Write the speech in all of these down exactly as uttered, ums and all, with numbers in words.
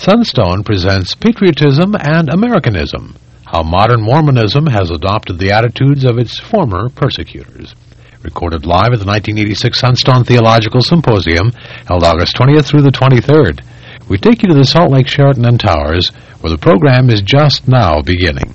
Sunstone presents Patriotism and Americanism, how modern Mormonism has adopted the attitudes of its former persecutors. Recorded live at the nineteen eighty-six Sunstone Theological Symposium, held August twentieth through the twenty-third. We take you to the Salt Lake Sheraton and Towers, where the program is just now beginning.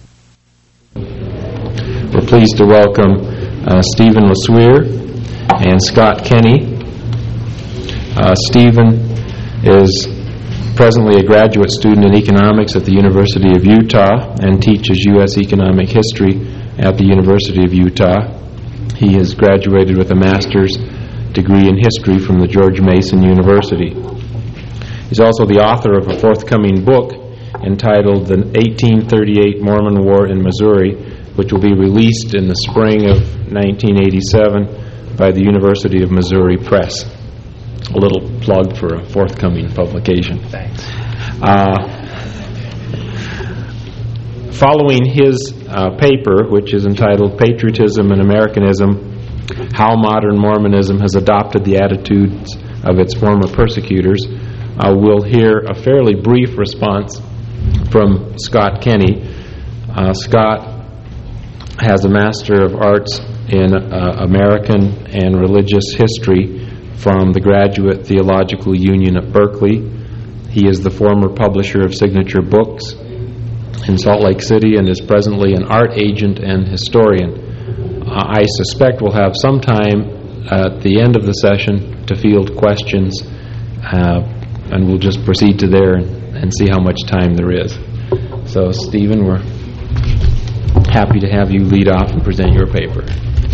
We're pleased to welcome uh, Stephen LeSueur and Scott Kenny. Uh, Stephen is presently a graduate student in economics at the University of Utah and teaches U S economic history at the University of Utah. He has graduated with a master's degree in history from the George Mason University. He's also the author of a forthcoming book entitled The eighteen thirty-eight Mormon War in Missouri, which will be released in the spring of nineteen eighty-seven by the University of Missouri Press. A little plug for a forthcoming publication. Thanks. Uh, following his uh, paper, which is entitled Patriotism and Americanism, How Modern Mormonism Has Adopted the Attitudes of Its Former Persecutors, uh, we'll hear a fairly brief response from Scott Kenny. Uh, Scott has a Master of Arts in uh, American and Religious History from the Graduate Theological Union at Berkeley. He is the former publisher of Signature Books in Salt Lake City and is presently an art agent and historian. Uh, I suspect we'll have some time at the end of the session to field questions, uh, and we'll just proceed to there and, and see how much time there is. So, Stephen, we're happy to have you lead off and present your paper.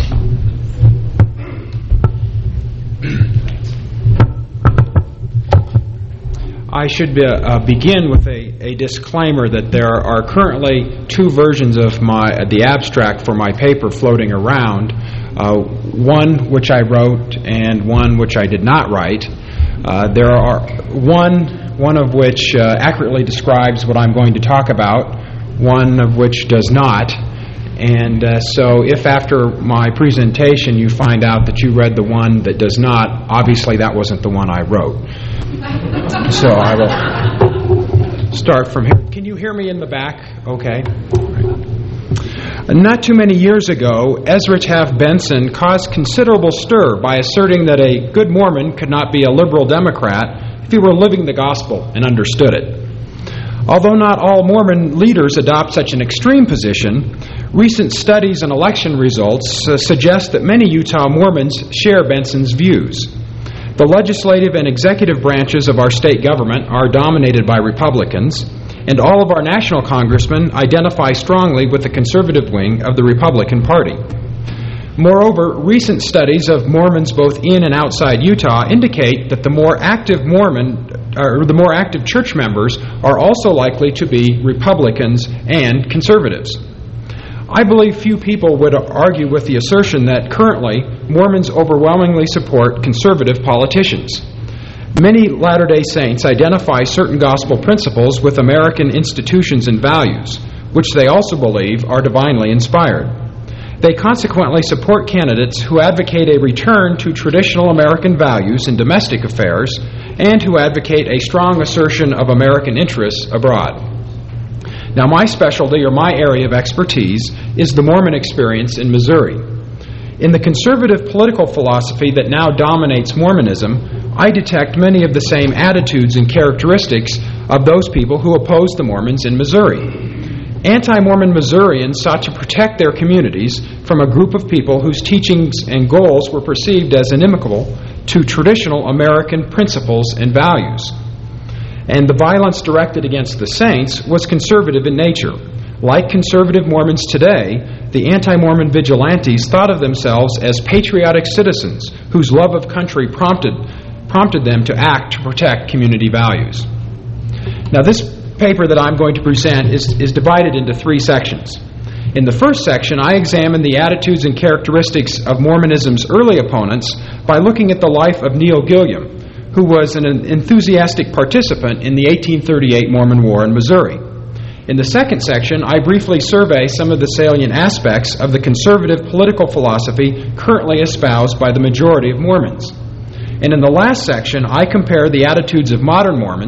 I should be, uh, begin with a, a disclaimer that there are currently two versions of my the abstract for my paper floating around, uh, one which I wrote and one which I did not write. Uh, there are one one of which uh, accurately describes what I'm going to talk about, one of which does not. And uh, so if after my presentation you find out that you read the one that does not, obviously that wasn't the one I wrote. So I will start from here. Can you hear me in the back? Okay. Right. Not too many years ago, Ezra Taft Benson caused considerable stir by asserting that a good Mormon could not be a liberal Democrat if he were living the gospel and understood it. Although not all Mormon leaders adopt such an extreme position, recent studies and election results uh, suggest that many Utah Mormons share Benson's views. The legislative and executive branches of our state government are dominated by Republicans, and all of our national congressmen identify strongly with the conservative wing of the Republican Party. Moreover, recent studies of Mormons both in and outside Utah indicate that the more active Mormon or the more active church members are also likely to be Republicans and conservatives. I believe few people would argue with the assertion that currently Mormons overwhelmingly support conservative politicians. Many Latter-day Saints identify certain gospel principles with American institutions and values, which they also believe are divinely inspired. They consequently support candidates who advocate a return to traditional American values in domestic affairs and who advocate a strong assertion of American interests abroad. Now, my specialty, or my area of expertise, is the Mormon experience in Missouri. In the conservative political philosophy that now dominates Mormonism, I detect many of the same attitudes and characteristics of those people who oppose the Mormons in Missouri. Anti-Mormon Missourians sought to protect their communities from a group of people whose teachings and goals were perceived as inimical to traditional American principles and values. And the violence directed against the saints was conservative in nature. Like conservative Mormons today, the anti-Mormon vigilantes thought of themselves as patriotic citizens whose love of country prompted, prompted them to act to protect community values. Now, this paper that I'm going to present is, is divided into three sections. In the first section, I examine the attitudes and characteristics of Mormonism's early opponents by looking at the life of Neil Gilliam, who was an enthusiastic participant in the eighteen thirty-eight Mormon War in Missouri. In the second section, I briefly survey some of the salient aspects of the conservative political philosophy currently espoused by the majority of Mormons. And in the last section, I compare the attitudes of modern Mormons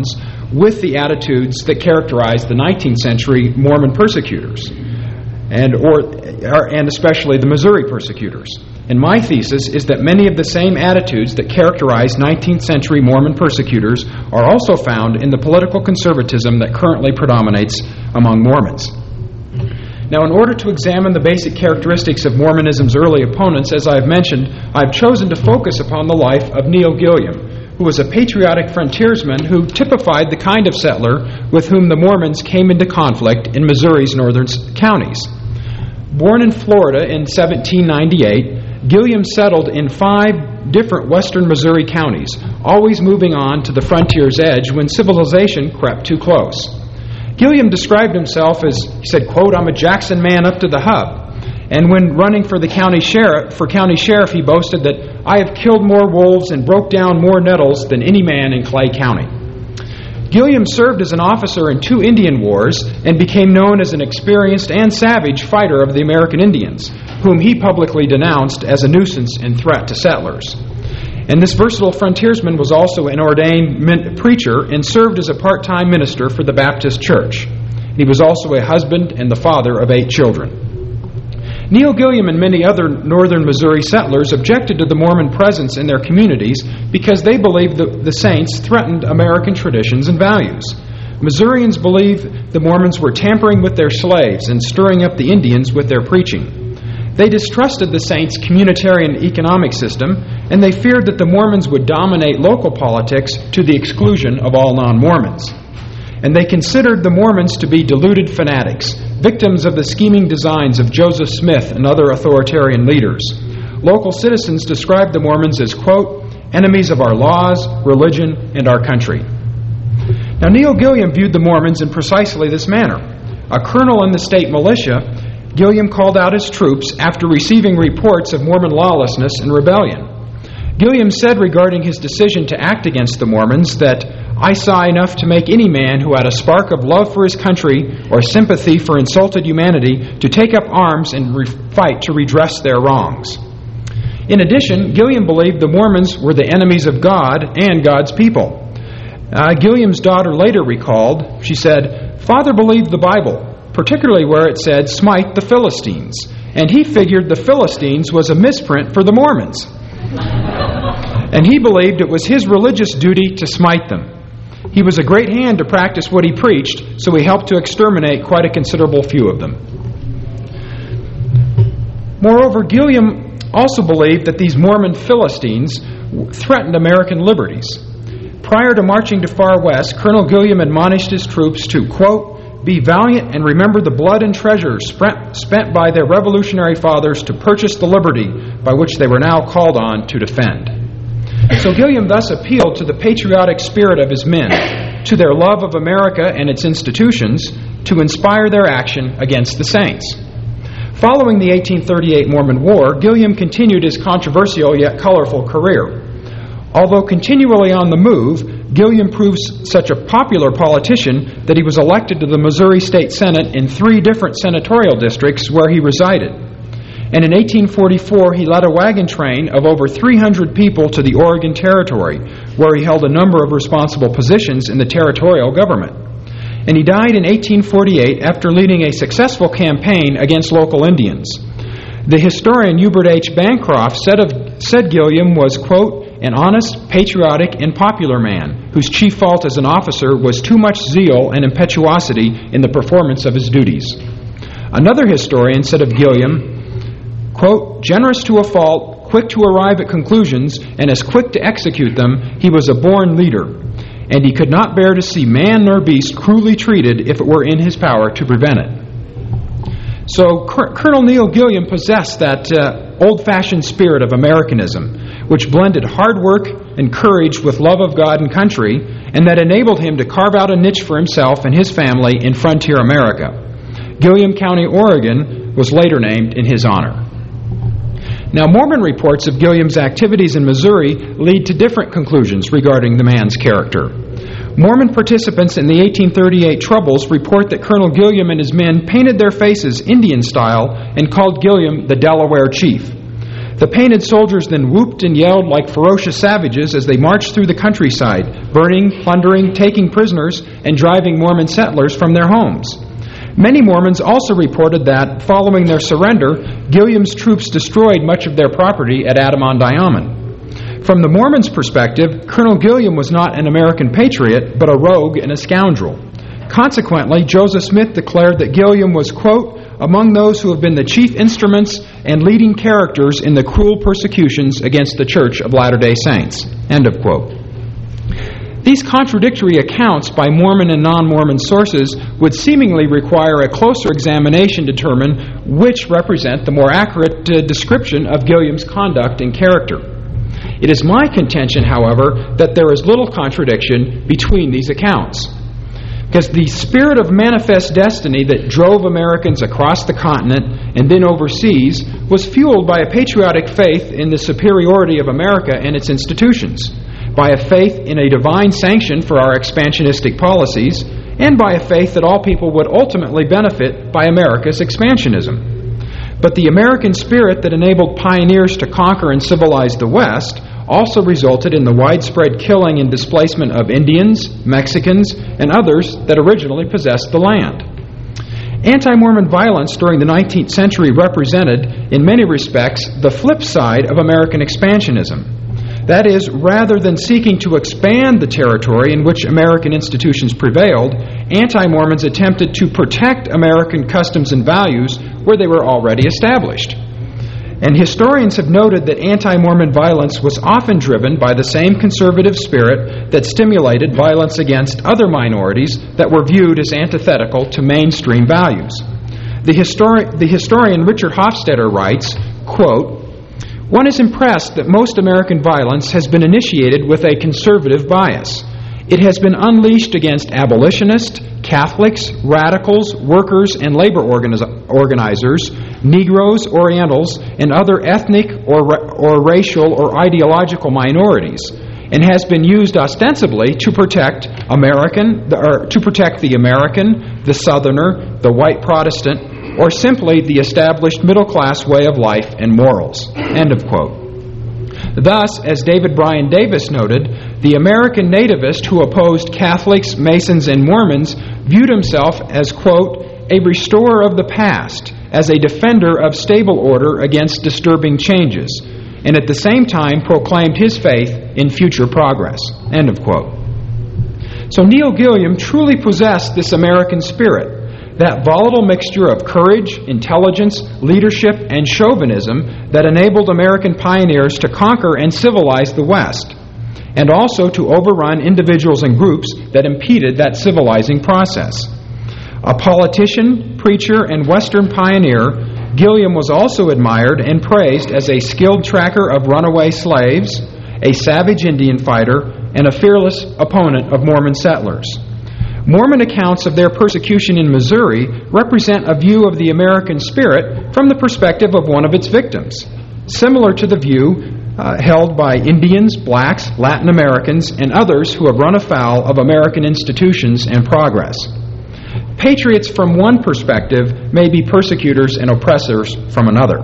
with the attitudes that characterized the nineteenth century Mormon persecutors, and or, or and especially the Missouri persecutors. And my thesis is that many of the same attitudes that characterize nineteenth century Mormon persecutors are also found in the political conservatism that currently predominates among Mormons. Now, in order to examine the basic characteristics of Mormonism's early opponents, as I've mentioned, I've chosen to focus upon the life of Neil Gilliam, who was a patriotic frontiersman who typified the kind of settler with whom the Mormons came into conflict in Missouri's northern counties. Born in Florida in seventeen ninety-eight, Gilliam settled in five different western Missouri counties, always moving on to the frontier's edge when civilization crept too close. Gilliam described himself as, he said, quote, "I'm a Jackson man up to the hub." And when running for the county sheriff, for county sheriff, he boasted that, "I have killed more wolves and broke down more nettles than any man in Clay County." Gilliam served as an officer in two Indian wars and became known as an experienced and savage fighter of the American Indians, whom he publicly denounced as a nuisance and threat to settlers. And this versatile frontiersman was also an ordained min- preacher and served as a part-time minister for the Baptist Church. He was also a husband and the father of eight children. Neil Gilliam and many other northern Missouri settlers objected to the Mormon presence in their communities because they believed that the saints threatened American traditions and values. Missourians believed the Mormons were tampering with their slaves and stirring up the Indians with their preaching. They distrusted the saints' communitarian economic system, and they feared that the Mormons would dominate local politics to the exclusion of all non-Mormons. And they considered the Mormons to be deluded fanatics, victims of the scheming designs of Joseph Smith and other authoritarian leaders. Local citizens described the Mormons as, quote, "enemies of our laws, religion, and our country." Now, Neil Gilliam viewed the Mormons in precisely this manner. A colonel in the state militia, Gilliam called out his troops after receiving reports of Mormon lawlessness and rebellion. Gilliam said regarding his decision to act against the Mormons that, "I saw enough to make any man who had a spark of love for his country or sympathy for insulted humanity to take up arms and re- fight to redress their wrongs." In addition, Gilliam believed the Mormons were the enemies of God and God's people. Uh, Gilliam's daughter later recalled, she said, "Father believed the Bible, particularly where it said, 'Smite the Philistines,' and he figured the Philistines was a misprint for the Mormons. And he believed it was his religious duty to smite them. He was a great hand to practice what he preached, so he helped to exterminate quite a considerable few of them." Moreover, Gilliam also believed that these Mormon Philistines threatened American liberties. Prior to marching to Far West, Colonel Gilliam admonished his troops to, quote, "Be valiant and remember the blood and treasures spent by their revolutionary fathers to purchase the liberty by which they were now called on to defend." So Gilliam thus appealed to the patriotic spirit of his men, to their love of America and its institutions, to inspire their action against the saints. Following the eighteen thirty-eight Mormon War, Gilliam continued his controversial yet colorful career. Although continually on the move, Gilliam proved such a popular politician that he was elected to the Missouri State Senate in three different senatorial districts where he resided. And in eighteen forty-four, he led a wagon train of over three hundred people to the Oregon Territory, where he held a number of responsible positions in the territorial government. And he died in eighteen forty-eight after leading a successful campaign against local Indians. The historian Hubert H. Bancroft said, of, said Gilliam was, quote, "an honest, patriotic, and popular man, whose chief fault as an officer was too much zeal and impetuosity in the performance of his duties." Another historian said of Gilliam, quote, "generous to a fault, quick to arrive at conclusions, and as quick to execute them, he was a born leader, and he could not bear to see man nor beast cruelly treated if it were in his power to prevent it." So Colonel Neil Gilliam possessed that uh, old-fashioned spirit of Americanism, which blended hard work and courage with love of God and country, and that enabled him to carve out a niche for himself and his family in frontier America. Gilliam County, Oregon, was later named in his honor. Now, Mormon reports of Gilliam's activities in Missouri lead to different conclusions regarding the man's character. Mormon participants in the eighteen thirty-eight Troubles report that Colonel Gilliam and his men painted their faces Indian style and called Gilliam the Delaware Chief. The painted soldiers then whooped and yelled like ferocious savages as they marched through the countryside, burning, plundering, taking prisoners, and driving Mormon settlers from their homes. Many Mormons also reported that, following their surrender, Gilliam's troops destroyed much of their property at Adam-on-Diamond. From the Mormons' perspective, Colonel Gilliam was not an American patriot, but a rogue and a scoundrel. Consequently, Joseph Smith declared that Gilliam was, quote, among those who have been the chief instruments and leading characters in the cruel persecutions against the Church of Latter-day Saints, end of quote. These contradictory accounts by Mormon and non-Mormon sources would seemingly require a closer examination to determine which represent the more accurate uh, description of Gilliam's conduct and character. It is my contention, however, that there is little contradiction between these accounts, because the spirit of manifest destiny that drove Americans across the continent and then overseas was fueled by a patriotic faith in the superiority of America and its institutions, by a faith in a divine sanction for our expansionistic policies, and by a faith that all people would ultimately benefit by America's expansionism. But the American spirit that enabled pioneers to conquer and civilize the West also resulted in the widespread killing and displacement of Indians, Mexicans, and others that originally possessed the land. Anti-Mormon violence during the nineteenth century represented, in many respects, the flip side of American expansionism. That is, rather than seeking to expand the territory in which American institutions prevailed, anti-Mormons attempted to protect American customs and values where they were already established. And historians have noted that anti-Mormon violence was often driven by the same conservative spirit that stimulated violence against other minorities that were viewed as antithetical to mainstream values. The, histori- the historian Richard Hofstadter writes, quote, one is impressed that most American violence has been initiated with a conservative bias. It has been unleashed against abolitionists, Catholics, radicals, workers, and labor organiz- organizers, Negroes, Orientals, and other ethnic or, ra- or racial or ideological minorities, and has been used ostensibly to protect American, or to protect the American, the Southerner, the white Protestant, or simply the established middle-class way of life and morals. End of quote. Thus, as David Bryan Davis noted, the American nativist who opposed Catholics, Masons, and Mormons viewed himself as, quote, a restorer of the past, as a defender of stable order against disturbing changes, and at the same time proclaimed his faith in future progress. End of quote. So Neil Gilliam truly possessed this American spirit, that volatile mixture of courage, intelligence, leadership, and chauvinism that enabled American pioneers to conquer and civilize the West, and also to overrun individuals and groups that impeded that civilizing process. A politician, preacher, and Western pioneer, Gilliam was also admired and praised as a skilled tracker of runaway slaves, a savage Indian fighter, and a fearless opponent of Mormon settlers. Mormon accounts of their persecution in Missouri represent a view of the American spirit from the perspective of one of its victims, similar to the view uh, held by Indians, blacks, Latin Americans, and others who have run afoul of American institutions and progress. Patriots from one perspective may be persecutors and oppressors from another.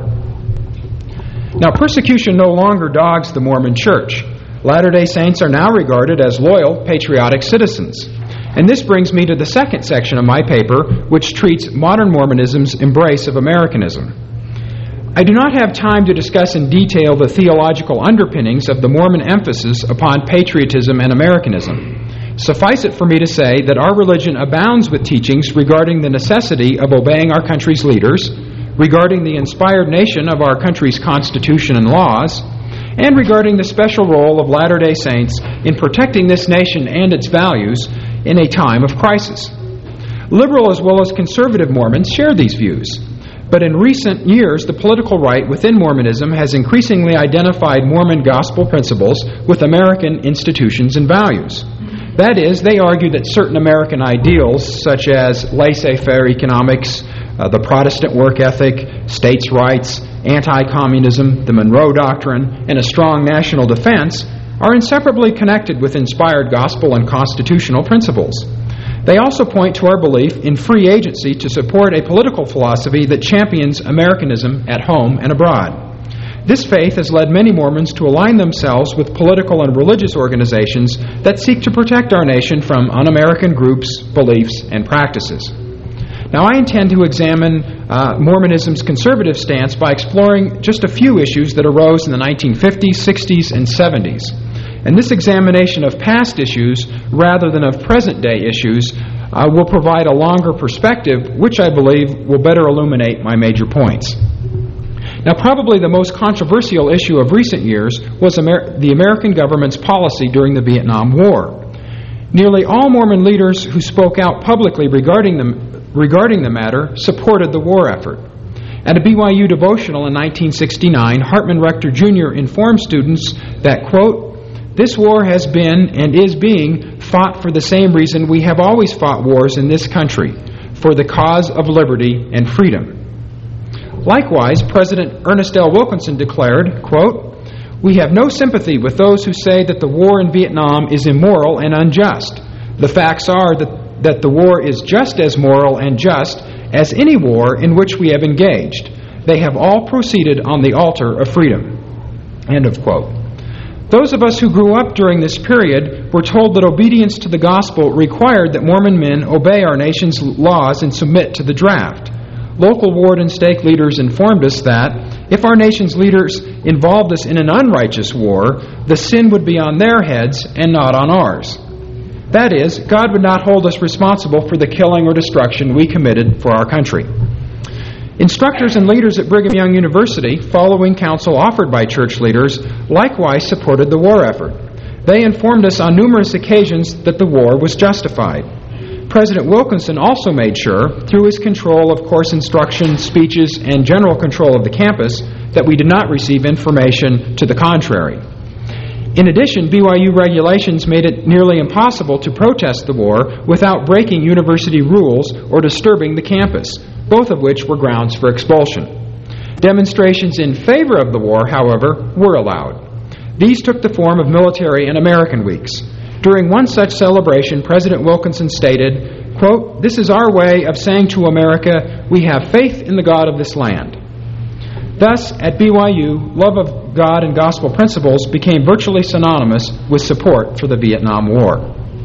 Now, persecution no longer dogs the Mormon Church. Latter-day Saints are now regarded as loyal, patriotic citizens. And this brings me to the second section of my paper, which treats modern Mormonism's embrace of Americanism. I do not have time to discuss in detail the theological underpinnings of the Mormon emphasis upon patriotism and Americanism. Suffice it for me to say that our religion abounds with teachings regarding the necessity of obeying our country's leaders, regarding the inspired nation of our country's constitution and laws, and regarding the special role of Latter-day Saints in protecting this nation and its values in a time of crisis. Liberal as well as conservative Mormons share these views, but in recent years the political right within Mormonism has increasingly identified Mormon gospel principles with American institutions and values. That is, they argue that certain American ideals, such as laissez-faire economics, uh, the Protestant work ethic, states' rights, anti-communism, the Monroe Doctrine, and a strong national defense, are inseparably connected with inspired gospel and constitutional principles. They also point to our belief in free agency to support a political philosophy that champions Americanism at home and abroad. This faith has led many Mormons to align themselves with political and religious organizations that seek to protect our nation from un-American groups, beliefs, and practices. Now, I intend to examine uh, Mormonism's conservative stance by exploring just a few issues that arose in the nineteen fifties, sixties, and seventies. And this examination of past issues, rather than of present-day issues, uh, will provide a longer perspective, which I believe will better illuminate my major points. Now, probably the most controversial issue of recent years was Amer- the American government's policy during the Vietnam War. Nearly all Mormon leaders who spoke out publicly regarding the, regarding the matter supported the war effort. At a B Y U devotional in nineteen sixty-nine, Hartman Rector Junior informed students that, quote, "This war has been and is being fought for the same reason we have always fought wars in this country, for the cause of liberty and freedom." Likewise, President Ernest L. Wilkinson declared, quote, "We have no sympathy with those who say that the war in Vietnam is immoral and unjust. The facts are that, that the war is just as moral and just as any war in which we have engaged. They have all proceeded on the altar of freedom." End of quote. Those of us who grew up during this period were told that obedience to the gospel required that Mormon men obey our nation's laws and submit to the draft. Local ward and stake leaders informed us that if our nation's leaders involved us in an unrighteous war, the sin would be on their heads and not on ours. That is, God would not hold us responsible for the killing or destruction we committed for our country. Instructors and leaders at Brigham Young University, following counsel offered by church leaders, likewise supported the war effort. They informed us on numerous occasions that the war was justified. President Wilkinson also made sure, through his control of course instruction, speeches, and general control of the campus, that we did not receive information to the contrary. In addition, B Y U regulations made it nearly impossible to protest the war without breaking university rules or disturbing the campus, both of which were grounds for expulsion. Demonstrations in favor of the war, however, were allowed. These took the form of military and American weeks. During one such celebration, President Wilkinson stated, quote, "This is our way of saying to America, we have faith in the God of this land." Thus, at B Y U, love of God and gospel principles became virtually synonymous with support for the Vietnam War.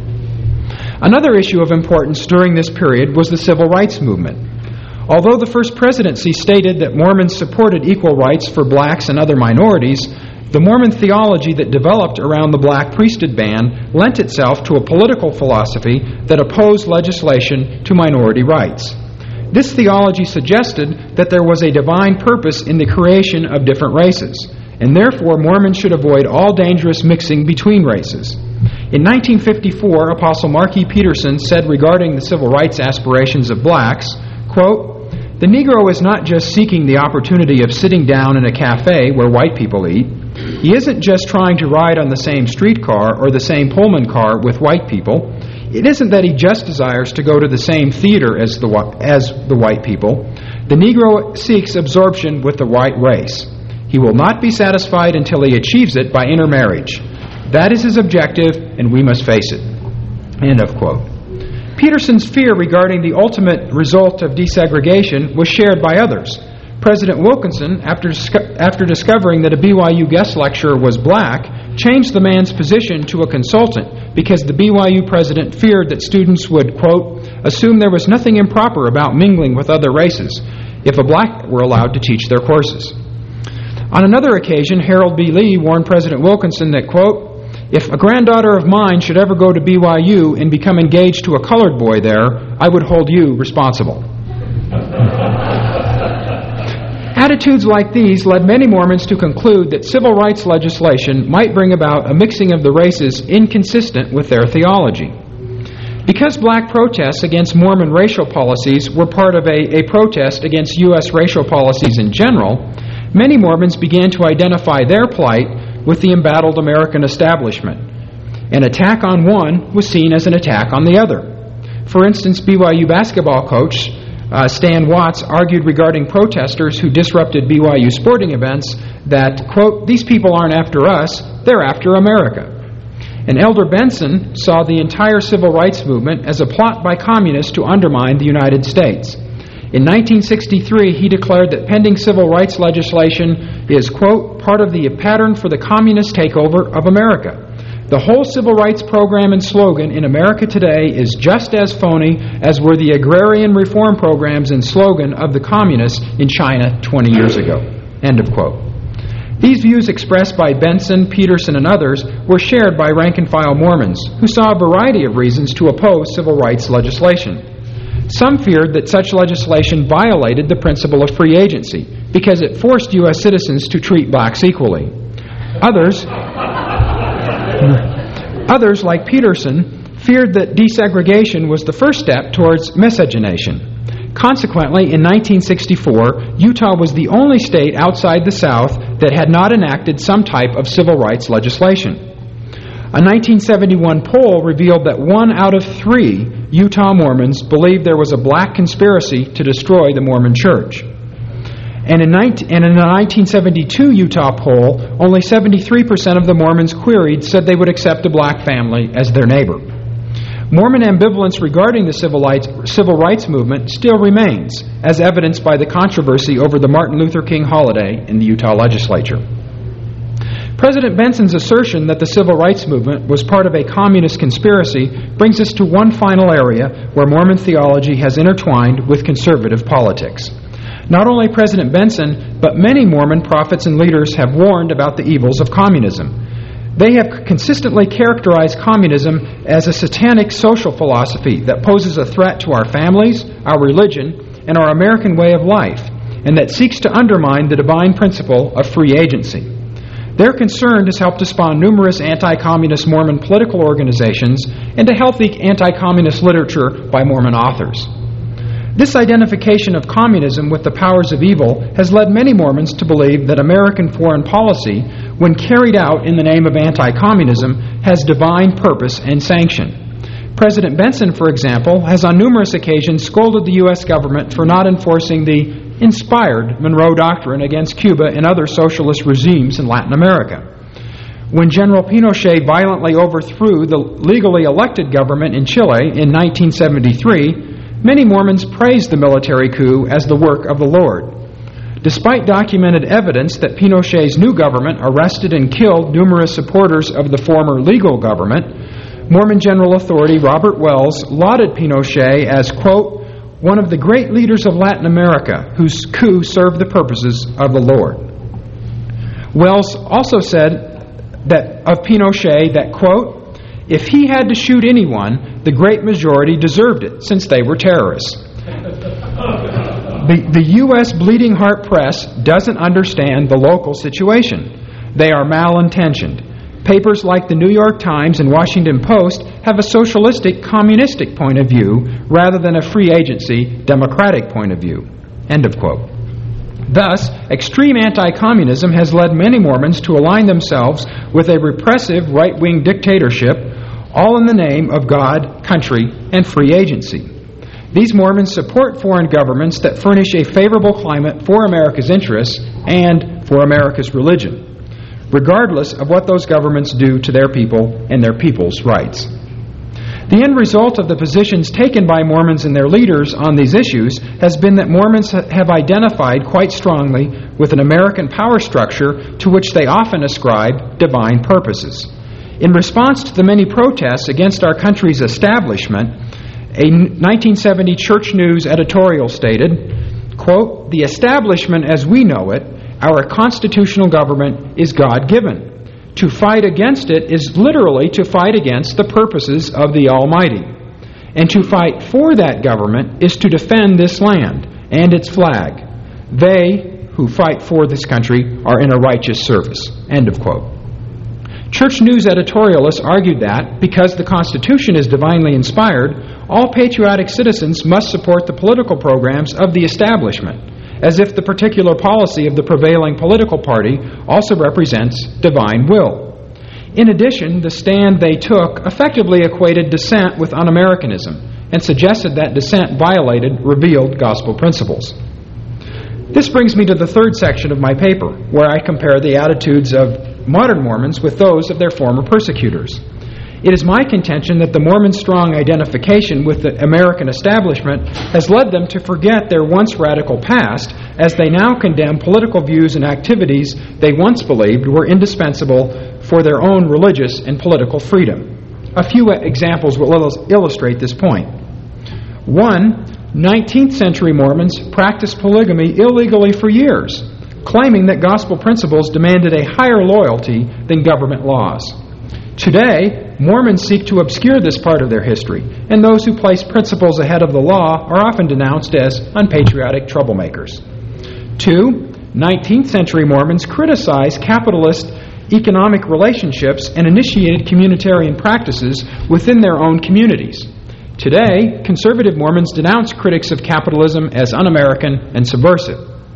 Another issue of importance during this period was the civil rights movement. Although the first presidency stated that Mormons supported equal rights for blacks and other minorities, the Mormon theology that developed around the black priesthood ban lent itself to a political philosophy that opposed legislation to minority rights. This theology suggested that there was a divine purpose in the creation of different races, and therefore Mormons should avoid all dangerous mixing between races. In nineteen fifty-four, Apostle Mark E. Peterson said regarding the civil rights aspirations of blacks, quote, "The Negro is not just seeking the opportunity of sitting down in a cafe where white people eat. He isn't just trying to ride on the same streetcar or the same Pullman car with white people. It isn't that he just desires to go to the same theater as the, as the white people. The Negro seeks absorption with the white race. He will not be satisfied until he achieves it by intermarriage. That is his objective, and we must face it." End of quote. Peterson's fear regarding the ultimate result of desegregation was shared by others. President Wilkinson, after, after discovering that a B Y U guest lecturer was black, changed the man's position to a consultant because the B Y U president feared that students would, quote, "assume there was nothing improper about mingling with other races if a black were allowed to teach their courses." On another occasion, Harold B. Lee warned President Wilkinson that, quote, "If a granddaughter of mine should ever go to B Y U and become engaged to a colored boy there, I would hold you responsible." Attitudes like these led many Mormons to conclude that civil rights legislation might bring about a mixing of the races inconsistent with their theology. Because black protests against Mormon racial policies were part of a, a protest against U S racial policies in general, many Mormons began to identify their plight with the embattled American establishment. An attack on one was seen as an attack on the other. For instance, B Y U basketball coach Uh, Stan Watts argued regarding protesters who disrupted B Y U sporting events that, quote, "These people aren't after us, they're after America." And Elder Benson saw the entire civil rights movement as a plot by communists to undermine the United States. In nineteen sixty-three, he declared that pending civil rights legislation is, quote, part of the pattern for the communist takeover of America. The whole civil rights program and slogan in America today is just as phony as were the agrarian reform programs and slogan of the communists in China twenty years ago. End of quote. These views expressed by Benson, Peterson, and others were shared by rank-and-file Mormons, who saw a variety of reasons to oppose civil rights legislation. Some feared that such legislation violated the principle of free agency because it forced U S citizens to treat blacks equally. Others, others like Peterson, feared that desegregation was the first step towards miscegenation. Consequently, in nineteen sixty-four, Utah was the only state outside the South that had not enacted some type of civil rights legislation. A nineteen seventy-one poll revealed that one out of three Utah Mormons believed there was a black conspiracy to destroy the Mormon Church. And in, nineteen, and in a nineteen seventy-two Utah poll, only seventy-three percent of the Mormons queried said they would accept a black family as their neighbor. Mormon ambivalence regarding the civil rights, civil rights movement still remains, as evidenced by the controversy over the Martin Luther King holiday in the Utah legislature. President Benson's assertion that the civil rights movement was part of a communist conspiracy brings us to one final area where Mormon theology has intertwined with conservative politics. Not only President Benson, but many Mormon prophets and leaders have warned about the evils of communism. They have consistently characterized communism as a satanic social philosophy that poses a threat to our families, our religion, and our American way of life, and that seeks to undermine the divine principle of free agency. Their concern has helped to spawn numerous anti-communist Mormon political organizations and a healthy anti-communist literature by Mormon authors. This identification of communism with the powers of evil has led many Mormons to believe that American foreign policy, when carried out in the name of anti-communism, has divine purpose and sanction. President Benson, for example, has on numerous occasions scolded the U S government for not enforcing the inspired Monroe Doctrine against Cuba and other socialist regimes in Latin America. When General Pinochet violently overthrew the legally elected government in Chile in nineteen seventy-three, many Mormons praised the military coup as the work of the Lord. Despite documented evidence that Pinochet's new government arrested and killed numerous supporters of the former legal government, Mormon General Authority Robert Wells lauded Pinochet as, quote, one of the great leaders of Latin America whose coup served the purposes of the Lord. Wells also said that of Pinochet that, quote, if he had to shoot anyone, the great majority deserved it, since they were terrorists. The, the U S bleeding heart press doesn't understand the local situation. They are malintentioned. Papers like the New York Times and Washington Post have a socialistic, communistic point of view rather than a free agency, democratic point of view. End of quote. Thus, extreme anti-communism has led many Mormons to align themselves with a repressive right-wing dictatorship, all in the name of God, country, and free agency. These Mormons support foreign governments that furnish a favorable climate for America's interests and for America's religion, regardless of what those governments do to their people and their people's rights. The end result of the positions taken by Mormons and their leaders on these issues has been that Mormons have identified quite strongly with an American power structure to which they often ascribe divine purposes. In response to the many protests against our country's establishment, a nineteen seventy Church News editorial stated, quote, the establishment as we know it, our constitutional government, is God-given. To fight against it is literally to fight against the purposes of the Almighty. And to fight for that government is to defend this land and its flag. They who fight for this country are in a righteous service. End of quote. Church News editorialists argued that, because the Constitution is divinely inspired, all patriotic citizens must support the political programs of the establishment, as if the particular policy of the prevailing political party also represents divine will. In addition, the stand they took effectively equated dissent with un-Americanism and suggested that dissent violated revealed gospel principles. This brings me to the third section of my paper, where I compare the attitudes of modern Mormons with those of their former persecutors. It is my contention that the Mormons' strong identification with the American establishment has led them to forget their once radical past as they now condemn political views and activities they once believed were indispensable for their own religious and political freedom. A few examples will illustrate this point. One, nineteenth century Mormons practiced polygamy illegally for years, claiming that gospel principles demanded a higher loyalty than government laws. Today, Mormons seek to obscure this part of their history, and those who place principles ahead of the law are often denounced as unpatriotic troublemakers. Two, nineteenth century Mormons criticized capitalist economic relationships and initiated communitarian practices within their own communities. Today, conservative Mormons denounce critics of capitalism as un-American and subversive.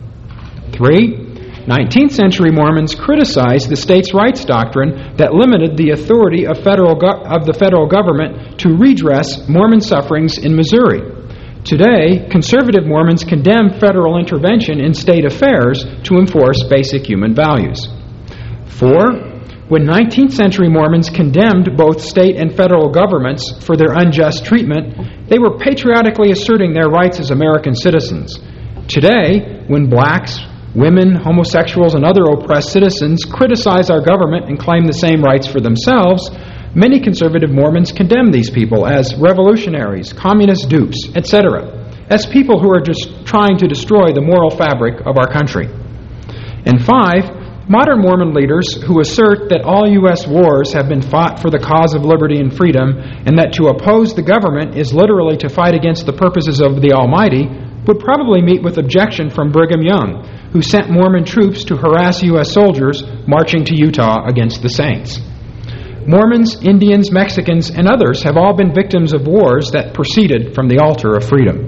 Three, nineteenth century Mormons criticized the states' rights doctrine that limited the authority of, federal go- of the federal government to redress Mormon sufferings in Missouri. Today, conservative Mormons condemn federal intervention in state affairs to enforce basic human values. Four, when nineteenth century Mormons condemned both state and federal governments for their unjust treatment, they were patriotically asserting their rights as American citizens. Today, when blacks, women, homosexuals, and other oppressed citizens criticize our government and claim the same rights for themselves, many conservative Mormons condemn these people as revolutionaries, communist dupes, et cetera, as people who are just trying to destroy the moral fabric of our country. And five, modern Mormon leaders who assert that all U S wars have been fought for the cause of liberty and freedom, and that to oppose the government is literally to fight against the purposes of the Almighty, would probably meet with objection from Brigham Young, who sent Mormon troops to harass U S soldiers marching to Utah against the Saints. Mormons, Indians, Mexicans, and others have all been victims of wars that proceeded from the altar of freedom.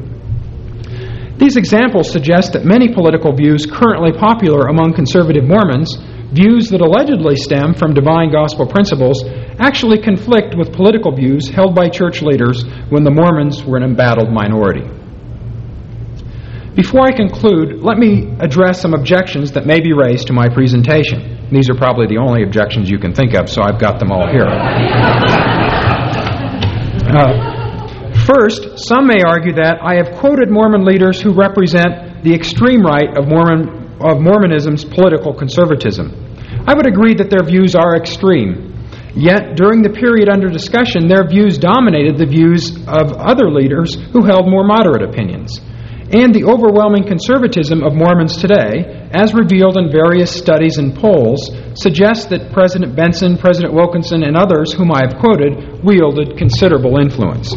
These examples suggest that many political views currently popular among conservative Mormons, views that allegedly stem from divine gospel principles, actually conflict with political views held by church leaders when the Mormons were an embattled minority. Before I conclude, let me address some objections that may be raised to my presentation. These are probably the only objections you can think of, so I've got them all here. Uh, First, some may argue that I have quoted Mormon leaders who represent the extreme right of Mormon of Mormonism's political conservatism. I would agree that their views are extreme. Yet, during the period under discussion, their views dominated the views of other leaders who held more moderate opinions. And the overwhelming conservatism of Mormons today, as revealed in various studies and polls, suggests that President Benson, President Wilkinson, and others whom I have quoted wielded considerable influence.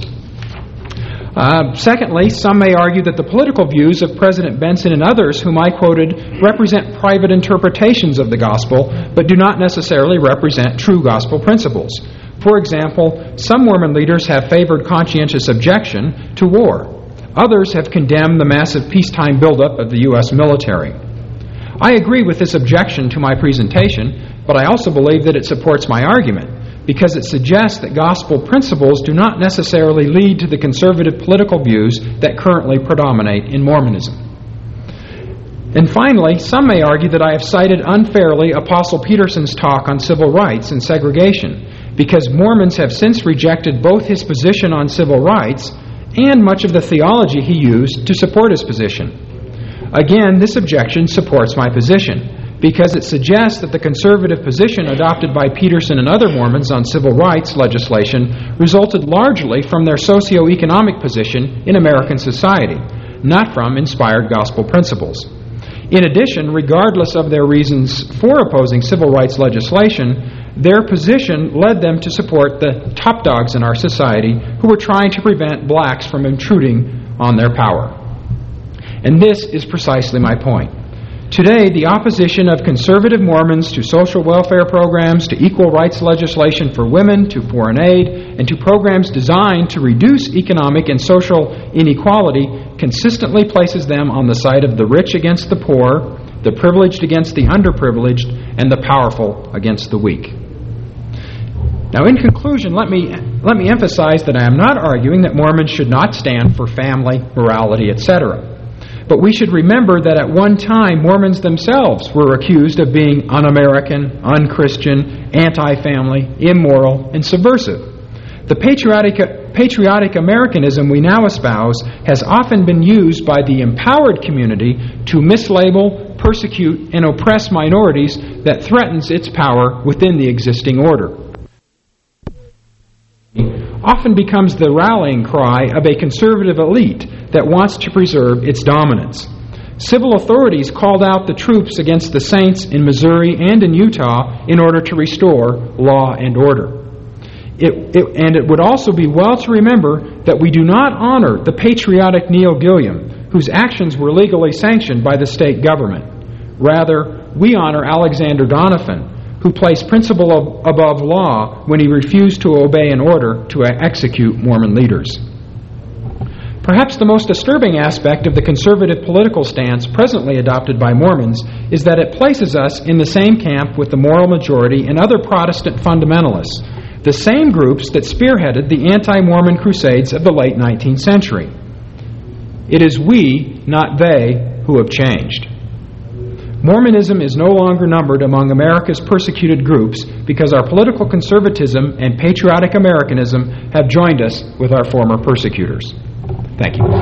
Uh, secondly, some may argue that the political views of President Benson and others whom I quoted represent private interpretations of the gospel, but do not necessarily represent true gospel principles. For example, some Mormon leaders have favored conscientious objection to war. Others have condemned the massive peacetime buildup of the U S military. I agree with this objection to my presentation, but I also believe that it supports my argument, because it suggests that gospel principles do not necessarily lead to the conservative political views that currently predominate in Mormonism. And finally, some may argue that I have cited unfairly Apostle Peterson's talk on civil rights and segregation, because Mormons have since rejected both his position on civil rights and much of the theology he used to support his position. Again, this objection supports my position, because it suggests that the conservative position adopted by Peterson and other Mormons on civil rights legislation resulted largely from their socio-economic position in American society, not from inspired gospel principles. In addition, regardless of their reasons for opposing civil rights legislation, their position led them to support the top dogs in our society who were trying to prevent blacks from intruding on their power. And this is precisely my point. Today, the opposition of conservative Mormons to social welfare programs, to equal rights legislation for women, to foreign aid, and to programs designed to reduce economic and social inequality consistently places them on the side of the rich against the poor, the privileged against the underprivileged, and the powerful against the weak. Now, in conclusion, let me let me emphasize that I am not arguing that Mormons should not stand for family, morality, et cetera. But we should remember that at one time, Mormons themselves were accused of being un-American, un-Christian, anti-family, immoral, and subversive. The patriotic, patriotic Americanism we now espouse has often been used by the empowered community to mislabel, persecute, and oppress minorities that threatens its power within the existing order. Often becomes the rallying cry of a conservative elite that wants to preserve its dominance. Civil authorities called out the troops against the Saints in Missouri and in Utah in order to restore law and order. It, it, and it would also be well to remember that we do not honor the patriotic Neil Gilliam, whose actions were legally sanctioned by the state government. Rather, we honor Alexander Doniphan, who placed principle of, above law when he refused to obey an order to execute Mormon leaders. Perhaps the most disturbing aspect of the conservative political stance presently adopted by Mormons is that it places us in the same camp with the moral majority and other Protestant fundamentalists, the same groups that spearheaded the anti-Mormon crusades of the late nineteenth century. It is we, not they, who have changed. Mormonism is no longer numbered among America's persecuted groups because our political conservatism and patriotic Americanism have joined us with our former persecutors. Thank you.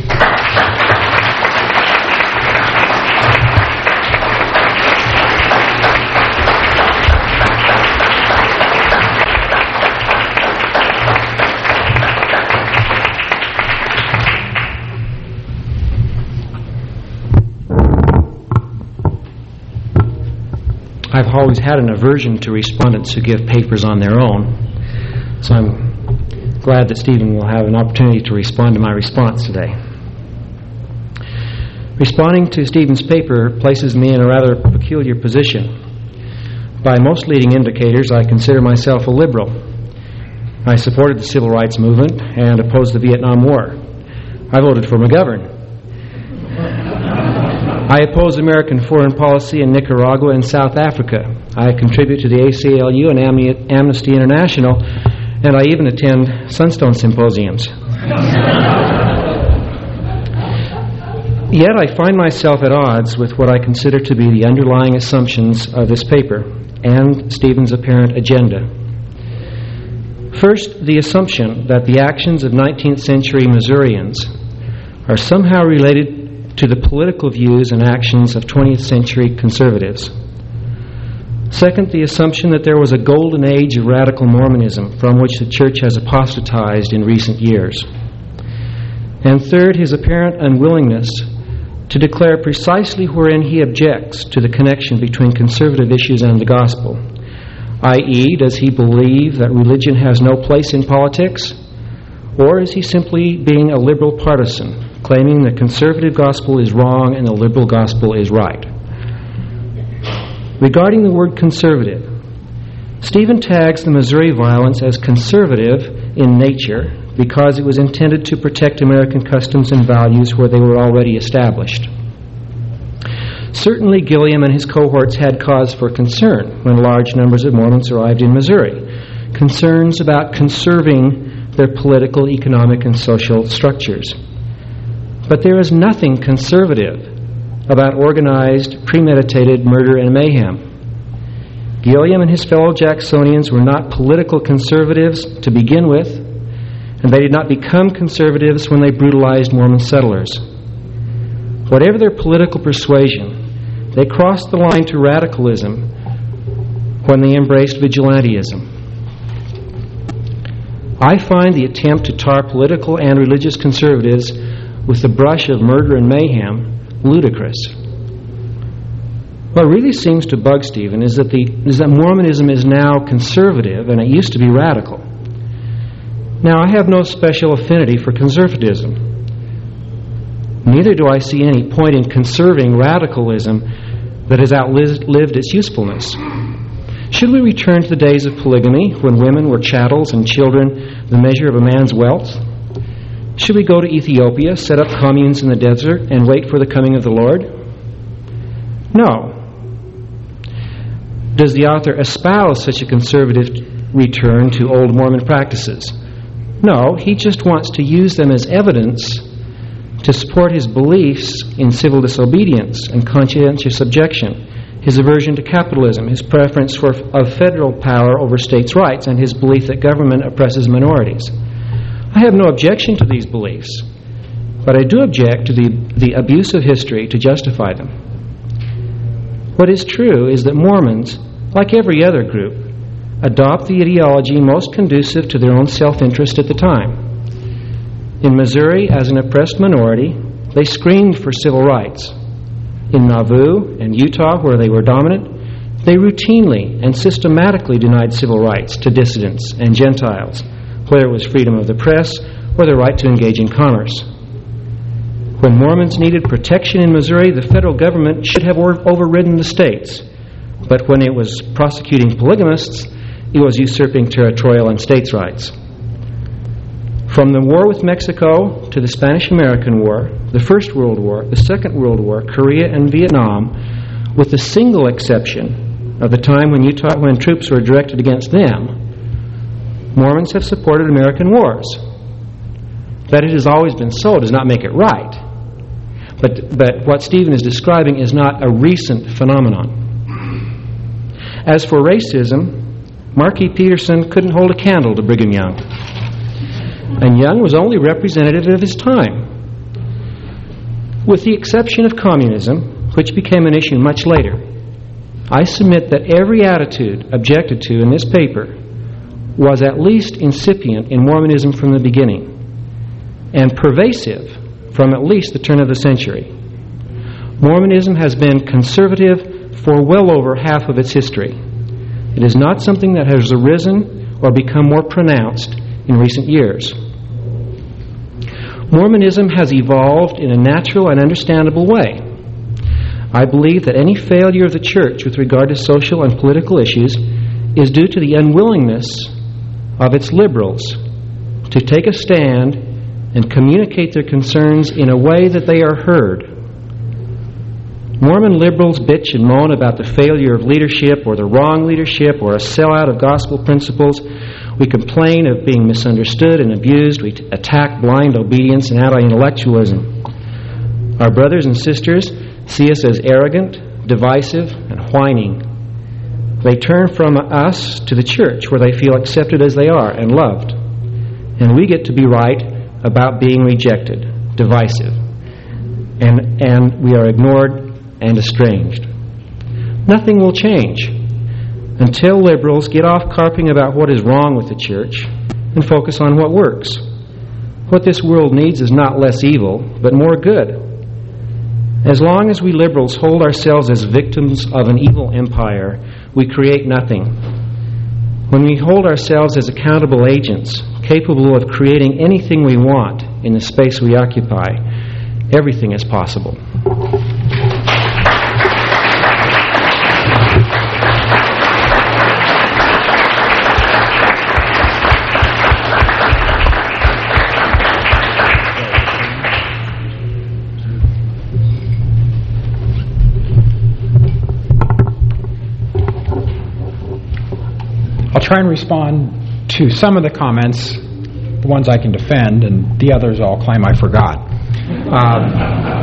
I've always had an aversion to respondents who give papers on their own, so I'm glad that Stephen will have an opportunity to respond to my response today. Responding to Stephen's paper places me in a rather peculiar position. By most leading indicators, I consider myself a liberal. I supported the civil rights movement and opposed the Vietnam War. I voted for McGovern. I oppose American foreign policy in Nicaragua and South Africa. I contribute to the A C L U and Amnesty International, and I even attend Sunstone symposiums. Yet I find myself at odds with what I consider to be the underlying assumptions of this paper and Stephen's apparent agenda. First, the assumption that the actions of nineteenth century Missourians are somehow related to the political views and actions of twentieth century conservatives. Second, the assumption that there was a golden age of radical Mormonism from which the church has apostatized in recent years. And third, his apparent unwillingness to declare precisely wherein he objects to the connection between conservative issues and the gospel, that is, does he believe that religion has no place in politics, or is he simply being a liberal partisan, claiming the conservative gospel is wrong and the liberal gospel is right? Regarding the word conservative, Stephen tags the Missouri violence as conservative in nature because it was intended to protect American customs and values where they were already established. Certainly Gilliam and his cohorts had cause for concern when large numbers of Mormons arrived in Missouri, concerns about conserving their political, economic, and social structures. But there is nothing conservative about organized, premeditated murder and mayhem. Gilliam and his fellow Jacksonians were not political conservatives to begin with, and they did not become conservatives when they brutalized Mormon settlers. Whatever their political persuasion, they crossed the line to radicalism when they embraced vigilantism. I find the attempt to tar political and religious conservatives with the brush of murder and mayhem ludicrous. What really seems to bug Stephen is that the is that Mormonism is now conservative and it used to be radical. Now, I have no special affinity for conservatism. Neither do I see any point in conserving radicalism that has outlived its usefulness. Should we return to the days of polygamy when women were chattels and children the measure of a man's wealth? Should we go to Ethiopia, set up communes in the desert, and wait for the coming of the Lord? No. Does the author espouse such a conservative return to old Mormon practices? No, he just wants to use them as evidence to support his beliefs in civil disobedience and conscientious objection, his aversion to capitalism, his preference for, of federal power over states' rights, and his belief that government oppresses minorities. I have no objection to these beliefs, but I do object to the, the abuse of history to justify them. What is true is that Mormons, like every other group, adopt the ideology most conducive to their own self-interest at the time. In Missouri, as an oppressed minority, they screamed for civil rights. In Nauvoo and Utah, where they were dominant, they routinely and systematically denied civil rights to dissidents and Gentiles, whether it was freedom of the press or the right to engage in commerce. When Mormons needed protection in Missouri, the federal government should have overridden the states. But when it was prosecuting polygamists, it was usurping territorial and states' rights. From the war with Mexico to the Spanish-American War, the First World War, the Second World War, Korea and Vietnam, with the single exception of the time when Utah, when troops were directed against them, Mormons have supported American wars. That it has always been so does not make it right. But, but what Stephen is describing is not a recent phenomenon. As for racism, Mark E. Peterson couldn't hold a candle to Brigham Young. And Young was only representative of his time. With the exception of communism, which became an issue much later, I submit that every attitude objected to in this paper was at least incipient in Mormonism from the beginning, and pervasive from at least the turn of the century. Mormonism has been conservative for well over half of its history. It is not something that has arisen or become more pronounced in recent years. Mormonism has evolved in a natural and understandable way. I believe that any failure of the church with regard to social and political issues is due to the unwillingness of its liberals to take a stand and communicate their concerns in a way that they are heard. Mormon liberals bitch and moan about the failure of leadership or the wrong leadership or a sellout of gospel principles. We complain of being misunderstood and abused. We attack blind obedience and anti-intellectualism. Our brothers and sisters see us as arrogant, divisive, and whining. They turn from us to the church where they feel accepted as they are and loved. And we get to be right about being rejected, divisive. And, and we are ignored and estranged. Nothing will change until liberals get off carping about what is wrong with the church and focus on what works. What this world needs is not less evil, but more good. As long as we liberals hold ourselves as victims of an evil empire, we create nothing. When we hold ourselves as accountable agents, capable of creating anything we want in the space we occupy, everything is possible. I'll try and respond to some of the comments, the ones I can defend, and the others I'll claim I forgot. Um,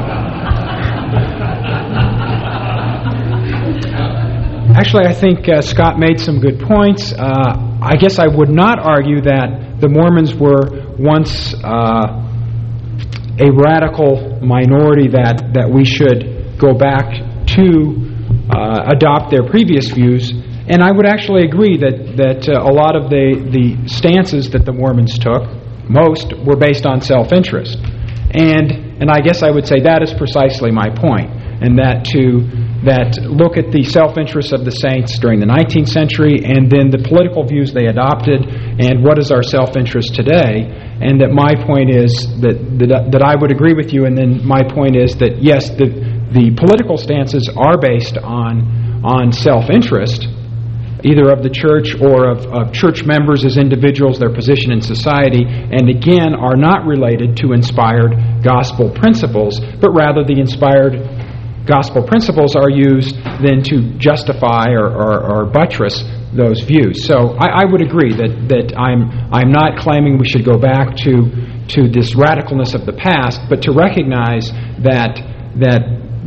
actually, I think uh, Scott made some good points. Uh, I guess I would not argue that the Mormons were once uh, a radical minority that, that we should go back to uh, adopt their previous views. And I would actually agree that, that uh, a lot of the, the stances that the Mormons took, most, were based on self-interest. And and I guess I would say that is precisely my point, and that to that look at the self-interest of the saints during the nineteenth century and then the political views they adopted and what is our self-interest today, and that my point is that, that, that I would agree with you, and then my point is that, yes, the, the political stances are based on, on self-interest, either of the church or of, of church members as individuals, their position in society, and again are not related to inspired gospel principles, but rather the inspired gospel principles are used then to justify or, or, or buttress those views. So I, I would agree that, that I'm I'm not claiming we should go back to to this radicalness of the past, but to recognize that that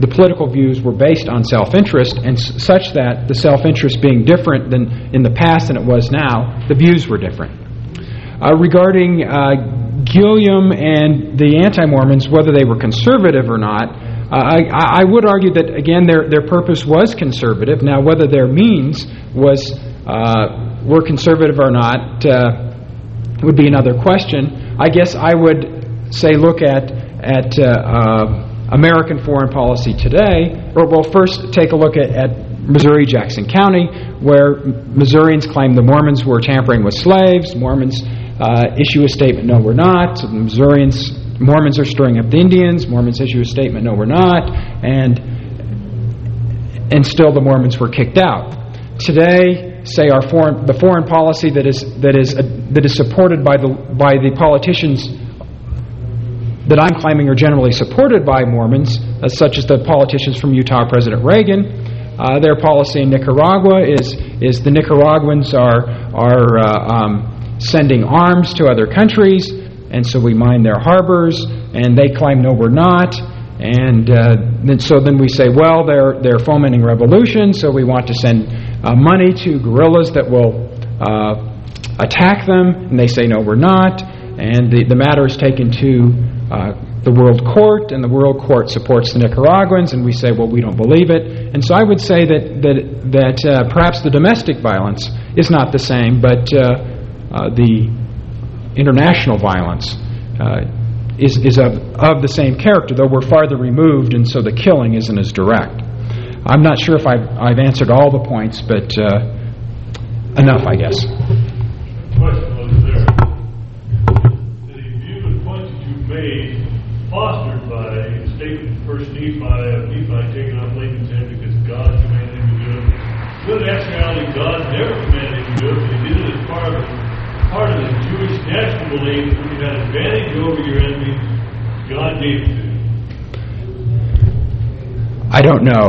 the political views were based on self-interest, and s- such that the self-interest being different than in the past than it was now, the views were different. Uh, regarding uh, Gilliam and the anti-Mormons, whether they were conservative or not, uh, I, I would argue that, again, their, their purpose was conservative. Now, whether their means was uh, were conservative or not uh, would be another question. I guess I would say look at, at uh, uh, American foreign policy today, or well, first take a look at, at Missouri-Jackson County, where Missourians claim the Mormons were tampering with slaves. Mormons uh, issue a statement, no, we're not. So the Missourians, Mormons are stirring up the Indians. Mormons issue a statement, no, we're not. And and still the Mormons were kicked out. Today, say our foreign the foreign policy that is that is uh, that is supported by the by the politicians that I'm claiming are generally supported by Mormons, uh, such as the politicians from Utah, President Reagan. Uh, their policy in Nicaragua is is the Nicaraguans are are uh, um, sending arms to other countries, and so we mine their harbors, and they claim no, we're not. And uh, then, so then we say, well, they're they're fomenting revolution, so we want to send uh, money to guerrillas that will uh, attack them, and they say no, we're not. And the the matter is taken to Uh, the World Court, and the World Court supports the Nicaraguans, and we say, well, we don't believe it. And so I would say that that that uh, perhaps the domestic violence is not the same, but uh, uh, the international violence uh, is is of of the same character, though we're farther removed, and so the killing isn't as direct. I'm not sure if I've, I've answered all the points, but uh, enough, I guess. Question was there. The view and points that you've made, fostered by a statement of First Nephi, of Nephi taking off Lincoln's head because God commanded him to do it. Well, in actuality, God never commanded him to do it, but he did it as part of part of the Jewish national belief. When you had advantage over your enemy, God gave it to you. I don't know.